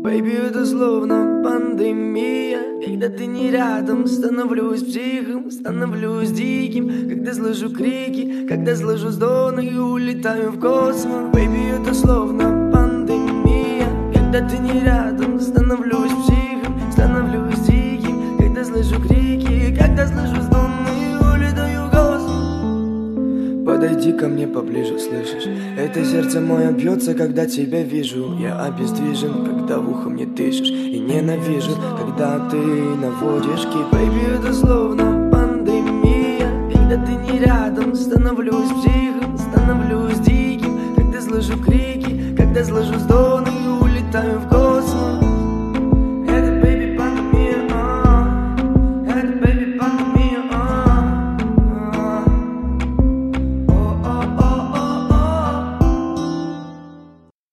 Baby, это словно пандемия. Когда ты не рядом, становлюсь психом, становлюсь диким. Когда слышу крики, когда слышу стоны и улетаю в космос. Baby, это словно пандемия. Когда ты не рядом, становлюсь психом, становлюсь диким. Когда слышу крики, когда слышу стоны и улетаю в космос. Подойди ко мне поближе, слышишь? Это сердце мое бьется, когда тебя вижу. Я обездвижен, когда в ухо мне дышишь. И ненавижу, когда ты наводишь кик. Baby, это словно пандемия. Когда ты не рядом, становлюсь психом, становлюсь диким. Когда слышу крики, когда слышу стоны